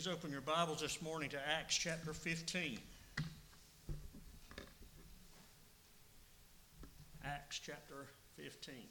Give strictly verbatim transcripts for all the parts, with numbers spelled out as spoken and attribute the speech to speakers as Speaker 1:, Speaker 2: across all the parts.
Speaker 1: Please open your Bibles this morning to Acts chapter fifteen. Acts chapter fifteen.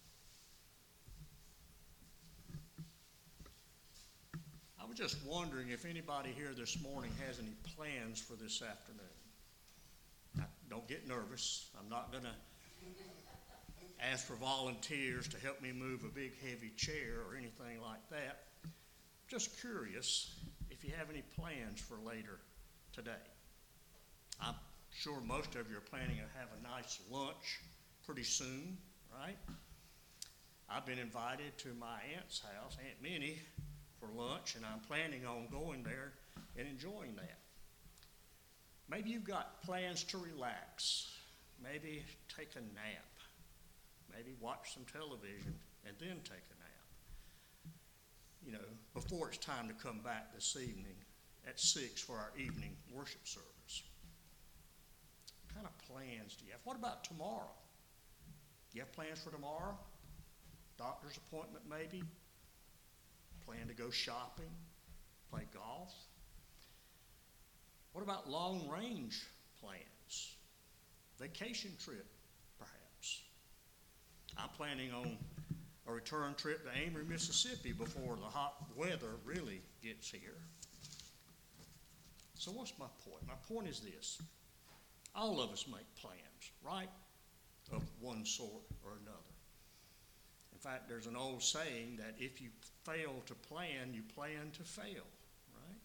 Speaker 1: I was just wondering if anybody here this morning has any plans for this afternoon. Now, don't get nervous. I'm not going to ask for volunteers to help me move a big heavy chair or anything like that. Just curious if you have any plans for later today. I'm sure most of you are planning to have a nice lunch pretty soon, right? I've been invited to my aunt's house, Aunt Minnie, for lunch, and I'm planning on going there and enjoying that. Maybe you've got plans to relax, maybe take a nap, maybe watch some television and then take a nap. You know, before it's time to come back this evening at six for our evening worship service. What kind of plans do you have? What about tomorrow? Do you have plans for tomorrow? Doctor's appointment maybe? Plan to go shopping? Play golf? What about long-range plans? Vacation trip, perhaps? I'm planning on a return trip to Amory, Mississippi before the hot weather really gets here. So what's my point? My point is this. All of us make plans, right? Of one sort or another. In fact, there's an old saying that if you fail to plan, you plan to fail, right?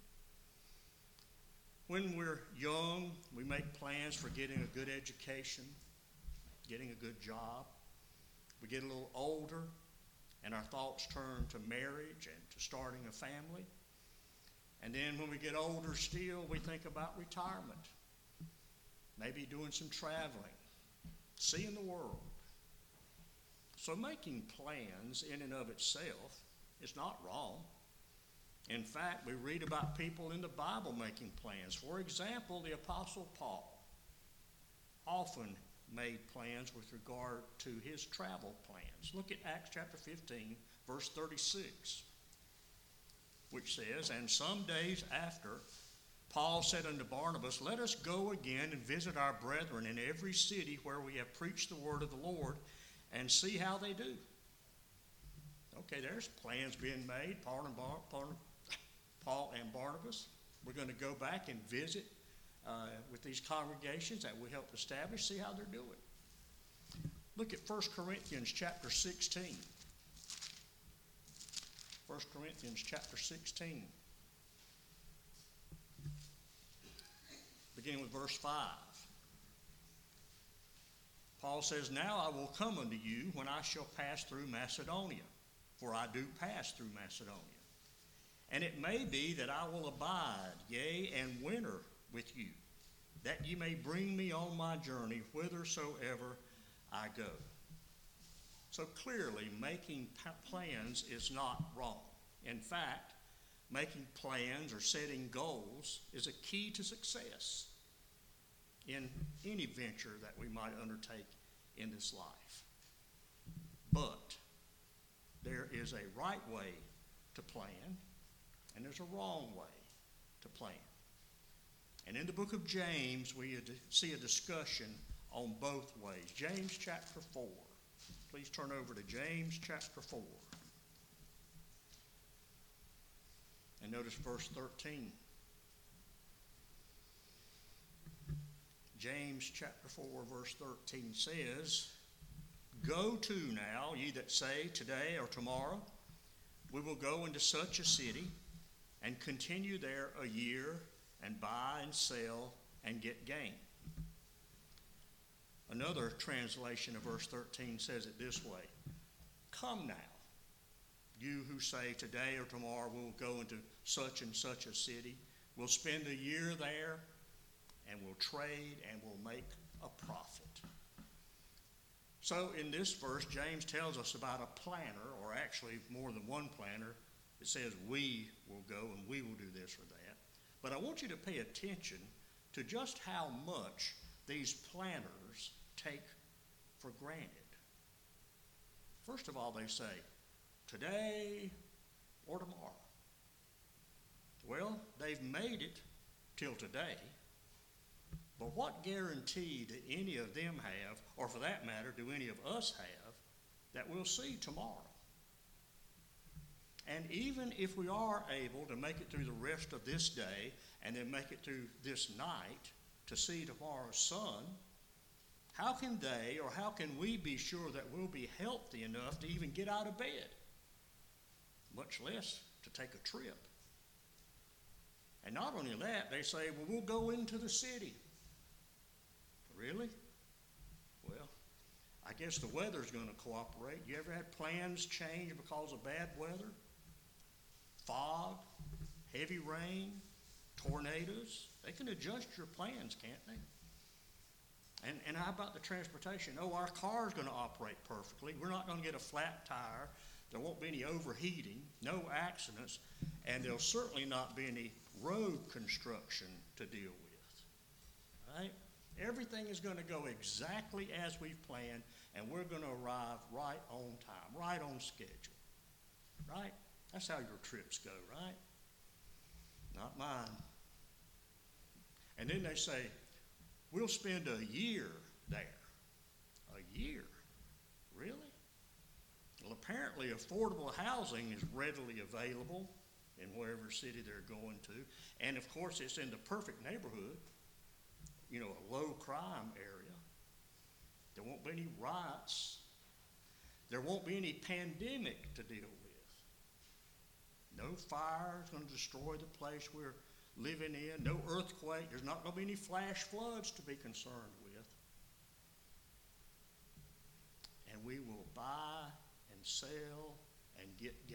Speaker 1: When we're young, we make plans for getting a good education, getting a good job. We get a little older, and our thoughts turn to marriage and to starting a family. And then when we get older still, we think about retirement, maybe doing some traveling, seeing the world. So making plans in and of itself is not wrong. In fact, we read about people in the Bible making plans. For example, the Apostle Paul often made plans with regard to his travel plans. Look at Acts chapter fifteen, verse thirty-six, which says, "And some days after, Paul said unto Barnabas, Let us go again and visit our brethren in every city where we have preached the word of the Lord, and see how they do." Okay, there's plans being made. Paul and, Bar- Paul and Barnabas, we're going to go back and visit uh, with these congregations that we helped establish, see how they're doing. Look at First Corinthians chapter sixteen. First Corinthians chapter sixteen. Beginning with verse five. Paul says, "Now I will come unto you when I shall pass through Macedonia, for I do pass through Macedonia. And it may be that I will abide, yea, and winter with you, that ye may bring me on my journey whithersoever I go." So clearly, making plans is not wrong. In fact, making plans or setting goals is a key to success in any venture that we might undertake in this life. But there is a right way to plan, and there's a wrong way to plan. And in the book of James, we see a discussion on both ways. James chapter four. Please turn over to James chapter four. And notice verse thirteen. James chapter four, verse thirteen says, "Go to now, ye that say, today or tomorrow, we will go into such a city, and continue there a year, and buy and sell, and get gain." Another translation of verse thirteen says it this way: "Come now, you who say today or tomorrow we'll go into such and such a city, we'll spend a year there, and we'll trade, and we'll make a profit." So in this verse, James tells us about a planner, or actually more than one planner. It says we will go and we will do this or that. But I want you to pay attention to just how much these planners take for granted. First of all, they say, today or tomorrow. Well, they've made it till today. But what guarantee do any of them have, or for that matter, do any of us have, that we'll see tomorrow? And even if we are able to make it through the rest of this day and then make it through this night to see tomorrow's sun, how can they or how can we be sure that we'll be healthy enough to even get out of bed, much less to take a trip? And not only that, they say, well, we'll go into the city. Really? Well, I guess the weather's going to cooperate. You ever had plans change because of bad weather? Fog, heavy rain, tornadoes. They can adjust your plans, can't they? And, and how about the transportation? Oh, our car's going to operate perfectly. We're not going to get a flat tire. There won't be any overheating, no accidents, and there'll certainly not be any road construction to deal with. Right? Everything is going to go exactly as we've planned, and we're going to arrive right on time, right on schedule. Right? That's how your trips go, right? Not mine. And then they say, we'll spend a year there. A year? Really? Well, apparently affordable housing is readily available in wherever city they're going to. And of course, it's in the perfect neighborhood, you know, a low crime area. There won't be any riots. There won't be any pandemic to deal with. No fire is going to destroy the place we're living in. No earthquake. There's not going to be any flash floods to be concerned with. And we will buy and sell and get gain.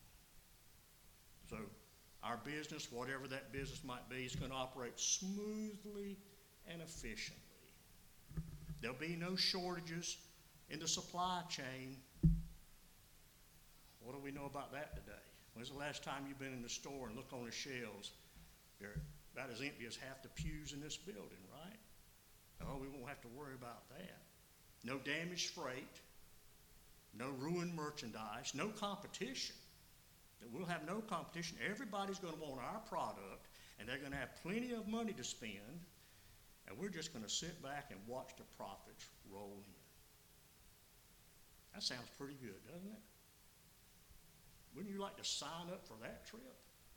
Speaker 1: So our business, whatever that business might be, is going to operate smoothly and efficiently. There'll be no shortages in the supply chain. What do we know about that today? When's the last time you've been in the store and looked on the shelves? They're about as empty as half the pews in this building, right? Oh, we won't have to worry about that. No damaged freight, no ruined merchandise, no competition. We'll have no competition. Everybody's going to want our product, and they're going to have plenty of money to spend, and we're just going to sit back and watch the profits roll in. That sounds pretty good, doesn't it? Wouldn't you like to sign up for that trip?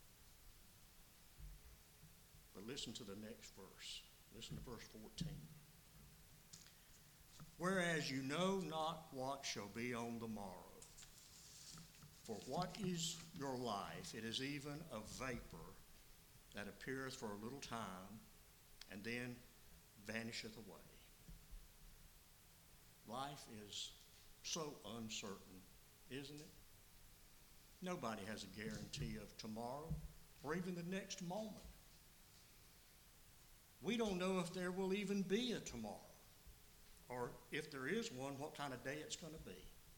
Speaker 1: But listen to the next verse. Listen to verse fourteen. Whereas you know not what shall be on the morrow. For what is your life? It is even a vapor that appeareth for a little time and then vanisheth away. Life is so uncertain, isn't it? Nobody has a guarantee of tomorrow or even the next moment. We don't know if there will even be a tomorrow, or if there is one, what kind of day it's going to be.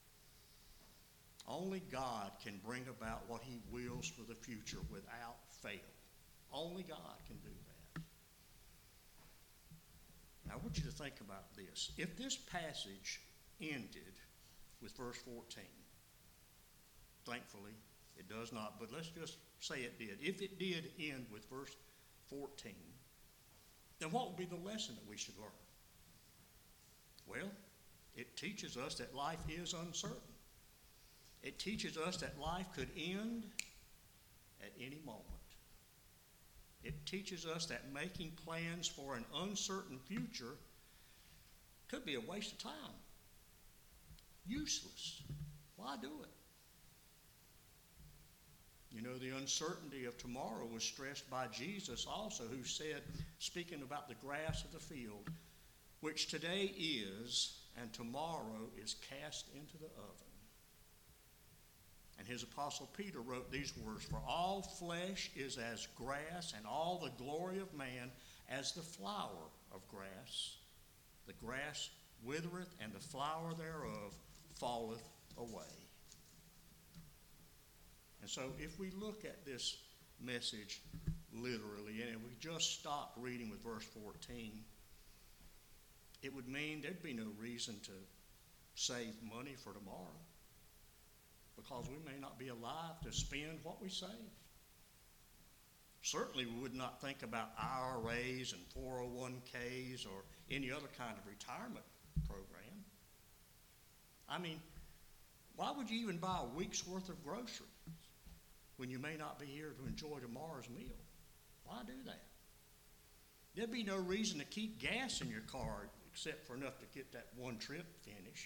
Speaker 1: Only God can bring about what he wills for the future without fail. Only God can do that. Now, I want you to think about this. If this passage ended with verse fourteen, thankfully, it does not, but let's just say it did. If it did end with verse fourteen, then what would be the lesson that we should learn? Well, it teaches us that life is uncertain. It teaches us that life could end at any moment. It teaches us that making plans for an uncertain future could be a waste of time. Useless. Why do it? You know, the uncertainty of tomorrow was stressed by Jesus also, who said, speaking about the grass of the field, which today is and tomorrow is cast into the oven. And his apostle Peter wrote these words, for all flesh is as grass, and all the glory of man as the flower of grass. The grass withereth, and the flower thereof falleth away. And so if we look at this message literally, and if we just stop reading with verse fourteen, it would mean there'd be no reason to save money for tomorrow, because we may not be alive to spend what we save. Certainly we would not think about I R As and four oh one Ks or any other kind of retirement program. I mean, why would you even buy a week's worth of groceries when you may not be here to enjoy tomorrow's meal? Why do that? There'd be no reason to keep gas in your car except for enough to get that one trip finished.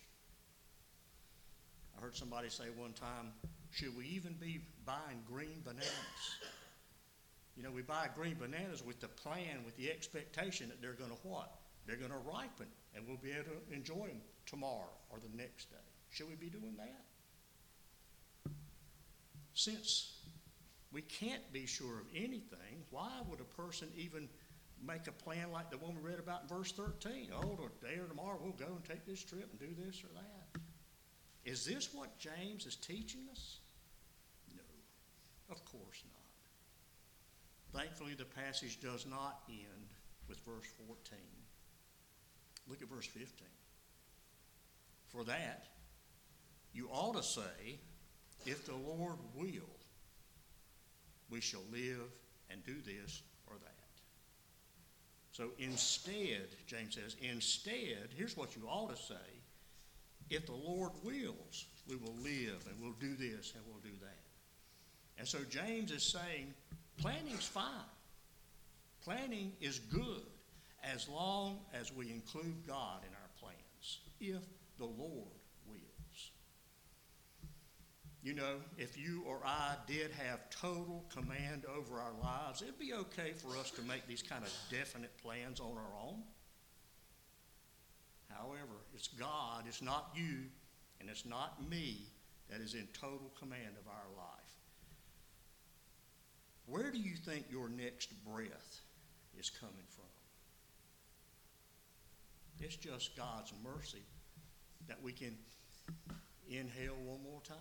Speaker 1: I heard somebody say one time, should we even be buying green bananas? You know, we buy green bananas with the plan, with the expectation that they're going to what? They're going to ripen, and we'll be able to enjoy them tomorrow or the next day. Should we be doing that? Since we can't be sure of anything, why would a person even make a plan like the one we read about in verse thirteen? Oh, today or tomorrow we'll go and take this trip and do this or that. Is this what James is teaching us? No, of course not. Thankfully, the passage does not end with verse fourteen. Look at verse fifteen. For that, you ought to say, if the Lord will, we shall live and do this or that. So instead, James says, instead, here's what you ought to say. If the Lord wills, we will live and we'll do this and we'll do that. And so James is saying, planning's fine. Planning is good as long as we include God in our plans, if the Lord wills. You know, if you or I did have total command over our lives, it'd be okay for us to make these kind of definite plans on our own. However, it's God, it's not you, and it's not me that is in total command of our life. Where do you think your next breath is coming from? It's just God's mercy that we can inhale one more time.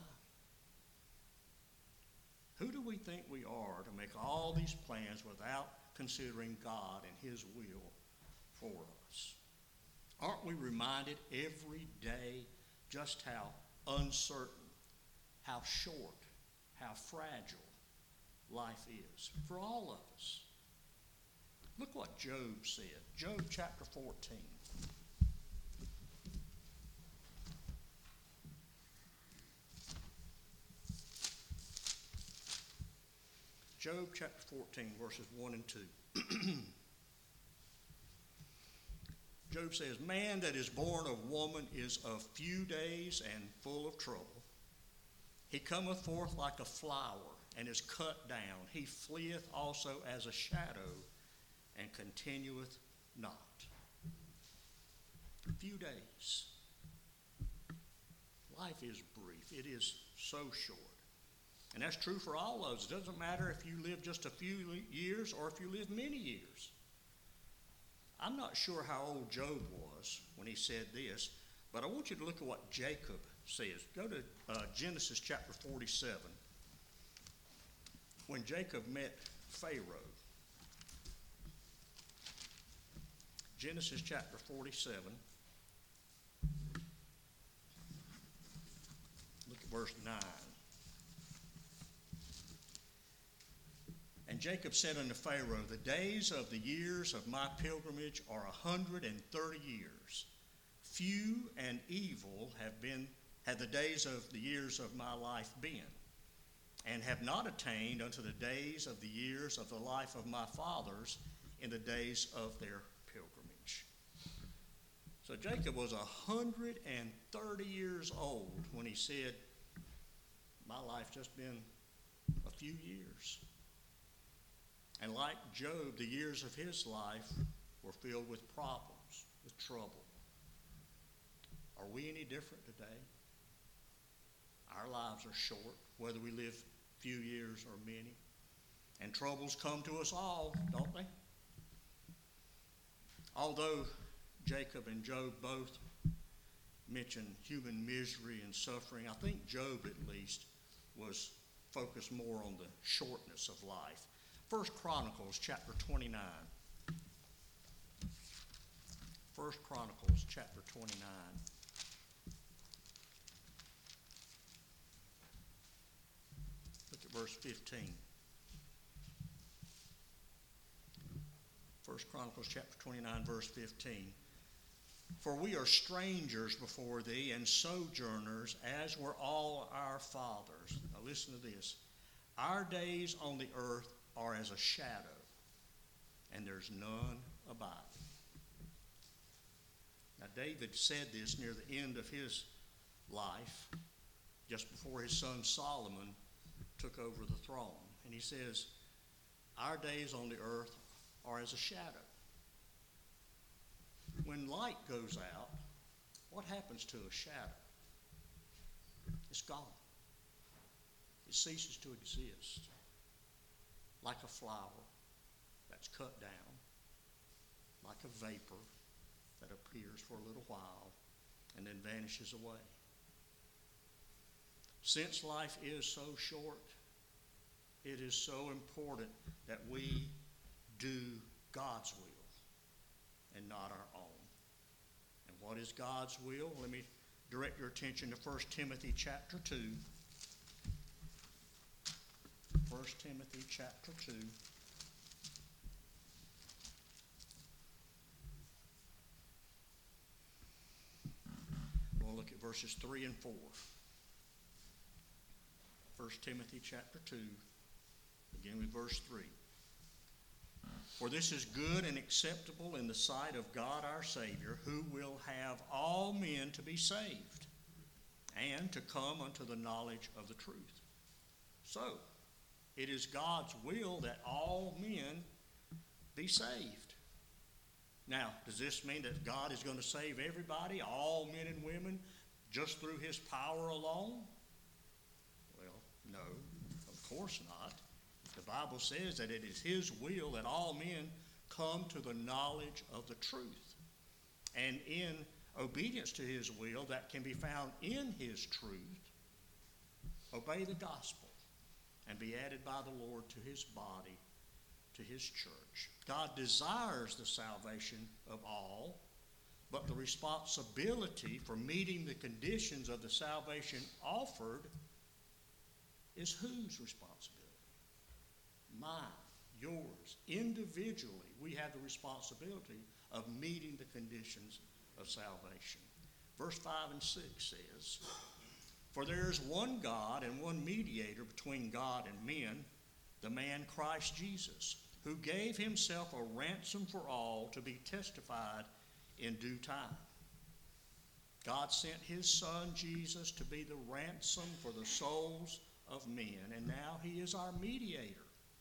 Speaker 1: Who do we think we are to make all these plans without considering God and His will for us? Aren't we reminded every day just how uncertain, how short, how fragile life is for all of us? Look what Job said. Job chapter fourteen. Job chapter fourteen, verses one and two. Job says, man that is born of woman is of few days and full of trouble. He cometh forth like a flower and is cut down. He fleeth also as a shadow and continueth not. A few days. Life is brief. It is so short. And that's true for all of us. It doesn't matter if you live just a few years or if you live many years. I'm not sure how old Job was when he said this, but I want you to look at what Jacob says. Go to uh, Genesis chapter forty-seven. When Jacob met Pharaoh. Genesis chapter forty-seven. Look at verse nine. And Jacob said unto Pharaoh, the days of the years of my pilgrimage are a hundred and thirty years. Few and evil have been, have the days of the years of my life been, and have not attained unto the days of the years of the life of my fathers in the days of their pilgrimage. So Jacob was a hundred and thirty years old when he said, my life just been a few years. And like Job, the years of his life were filled with problems, with trouble. Are we any different today? Our lives are short, whether we live few years or many. And troubles come to us all, don't they? Although Jacob and Job both mention human misery and suffering, I think Job at least was focused more on the shortness of life. First Chronicles chapter twenty-nine. First Chronicles chapter twenty-nine. Look at verse fifteen. First Chronicles chapter twenty-nine, verse fifteen. For we are strangers before thee and sojourners, as were all our fathers. Now listen to this. Our days on the earth are as a shadow, and there's none abiding. Now David said this near the end of his life, just before his son Solomon took over the throne. And he says, our days on the earth are as a shadow. When light goes out, what happens to a shadow? It's gone. It ceases to exist. Like a flower that's cut down, like a vapor that appears for a little while and then vanishes away. Since life is so short, it is so important that we do God's will and not our own. And what is God's will? Let me direct your attention to First Timothy chapter two. First Timothy chapter two. We'll look at verses three and four. First Timothy chapter two, begin with verse three. For this is good and acceptable in the sight of God our Savior, who will have all men to be saved and to come unto the knowledge of the truth. So, it is God's will that all men be saved. Now, does this mean that God is going to save everybody, all men and women, just through his power alone? Well, no, of course not. The Bible says that it is his will that all men come to the knowledge of the truth. And in obedience to his will that can be found in his truth, obey the gospel and be added by the Lord to his body, to his church. God desires the salvation of all, but the responsibility for meeting the conditions of the salvation offered is whose responsibility? Mine, yours. Individually, we have the responsibility of meeting the conditions of salvation. Verse five and six says, for there is one God and one mediator between God and men, the man Christ Jesus, who gave himself a ransom for all to be testified in due time. God sent his son Jesus to be the ransom for the souls of men, and now he is our mediator.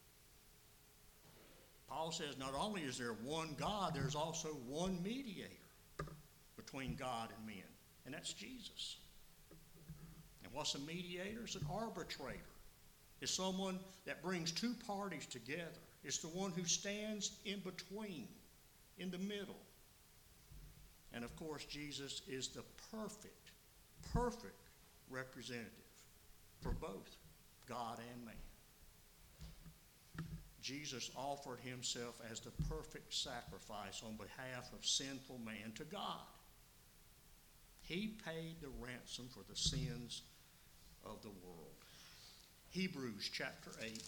Speaker 1: Paul says not only is there one God, there's also one mediator between God and men, and that's Jesus. And what's a mediator? It's an arbitrator. It's someone that brings two parties together. It's the one who stands in between, in the middle. And of course, Jesus is the perfect, perfect representative for both God and man. Jesus offered himself as the perfect sacrifice on behalf of sinful man to God. He paid the ransom for the sins of the world. Hebrews chapter eight,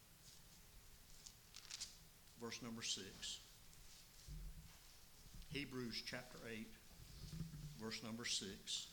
Speaker 1: verse number six. Hebrews chapter eight, verse number six.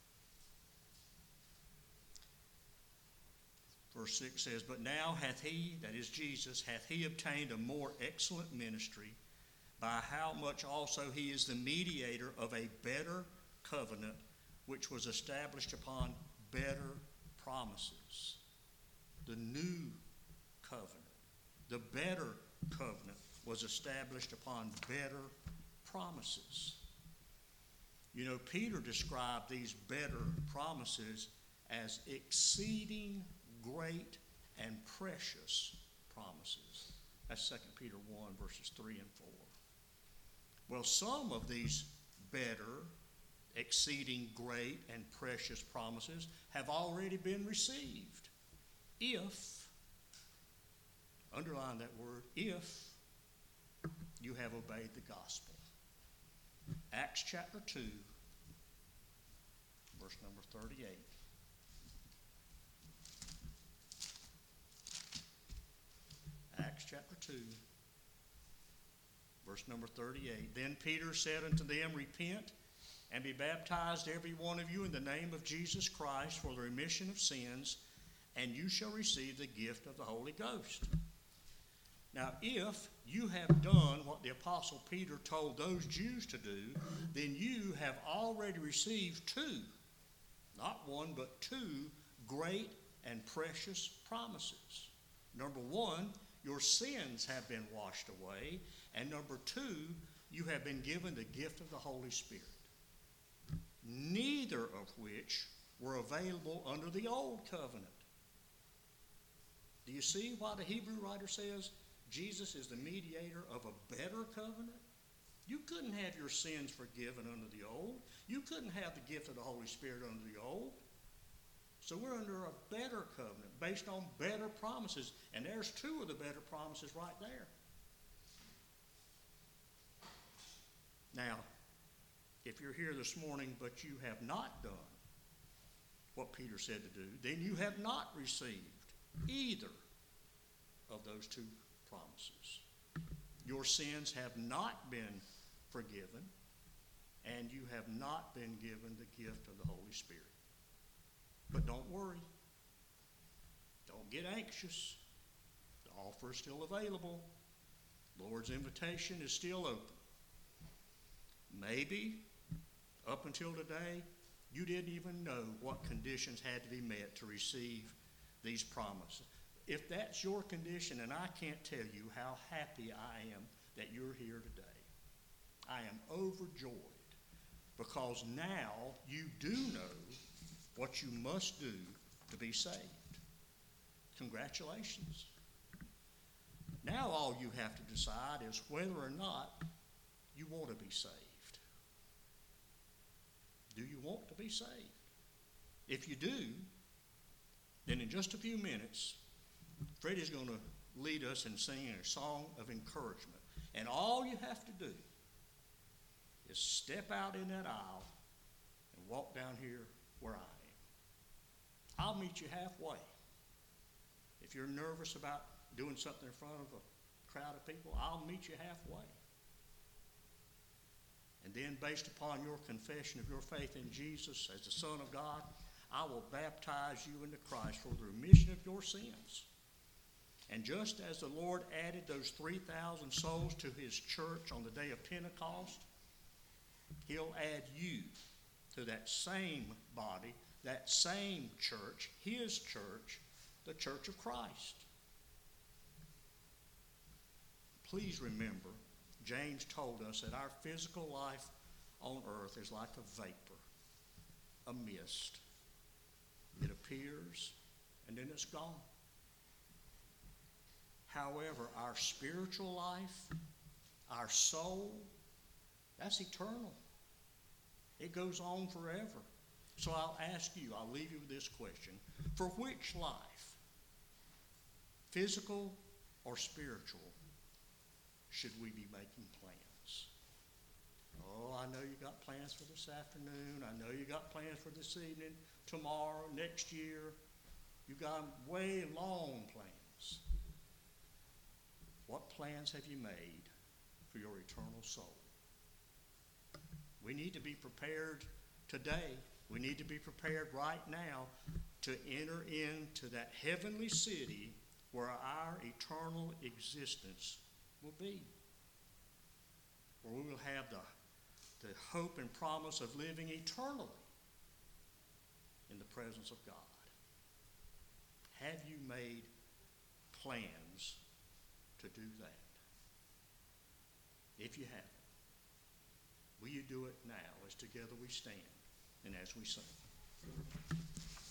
Speaker 1: Verse six says, but now hath he, that is Jesus, hath he obtained a more excellent ministry, by how much also he is the mediator of a better covenant, which was established upon better promises. The new covenant, the better covenant, was established upon better promises. You know, Peter described these better promises as exceeding great and precious promises. That's Second Peter one, verses three and four. Well, some of these better, exceeding great and precious promises have already been received. If, underline that word, if you have obeyed the gospel. Acts chapter two, verse number thirty-eight. Acts chapter two, Verse number thirty-eight. Then Peter said unto them, Repent, and be baptized every one of you in the name of Jesus Christ for the remission of sins, and you shall receive the gift of the Holy Ghost. Now, if you have done what the Apostle Peter told those Jews to do, then you have already received two, not one, but two great and precious promises. Number one, your sins have been washed away. And number two, you have been given the gift of the Holy Spirit, neither of which were available under the old covenant. Do you see why the Hebrew writer says Jesus is the mediator of a better covenant? You couldn't have your sins forgiven under the old. You couldn't have the gift of the Holy Spirit under the old. So we're under a better covenant based on better promises. And there's two of the better promises right there. Now, if you're here this morning but you have not done what Peter said to do, then you have not received either of those two promises. Your sins have not been forgiven, and you have not been given the gift of the Holy Spirit. But don't worry. Don't get anxious. The offer is still available. The Lord's invitation is still open. Maybe up until today, you didn't even know what conditions had to be met to receive these promises. If that's your condition, and I can't tell you how happy I am that you're here today. I am overjoyed because now you do know what you must do to be saved. Congratulations. Now all you have to decide is whether or not you want to be saved. Do you want to be saved? If you do, then in just a few minutes, Freddie's going to lead us in singing a song of encouragement. And all you have to do is step out in that aisle and walk down here where I am. I'll meet you halfway. If you're nervous about doing something in front of a crowd of people, I'll meet you halfway. And then based upon your confession of your faith in Jesus as the Son of God, I will baptize you into Christ for the remission of your sins. And just as the Lord added those three thousand souls to his church on the day of Pentecost, he'll add you to that same body, that same church, his church, the church of Christ. Please remember, James told us that our physical life on earth is like a vapor, a mist. It appears and then it's gone. However, our spiritual life, our soul, that's eternal. It goes on forever. So I'll ask you, I'll leave you with this question. For which life, physical or spiritual, should we be making plans? Oh, I know you got plans for this afternoon. I know you got plans for this evening, tomorrow, next year. You got way long plans. What plans have you made for your eternal soul? We need to be prepared today. We need to be prepared right now to enter into that heavenly city where our eternal existence will be. Where we will have the, the hope and promise of living eternally in the presence of God. Have you made plans to do that? If you haven't, will you do it now as together we stand and as we sing?